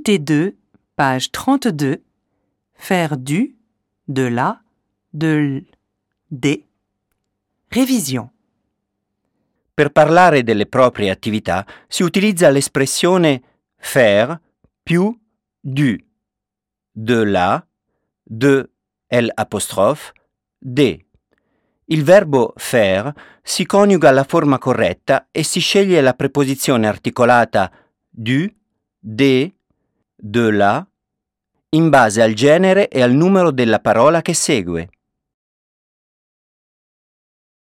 Unité 2, page 32. Faire du, de la, de l, des. Révision. Per parlare delle proprie attività si utilizza l'espressione faire più du, de la, de l'apostrofe, des. Il verbo faire si coniuga alla forma corretta e si sceglie la preposizione articolata du, de la, in base al genere e al numero della parola che segue.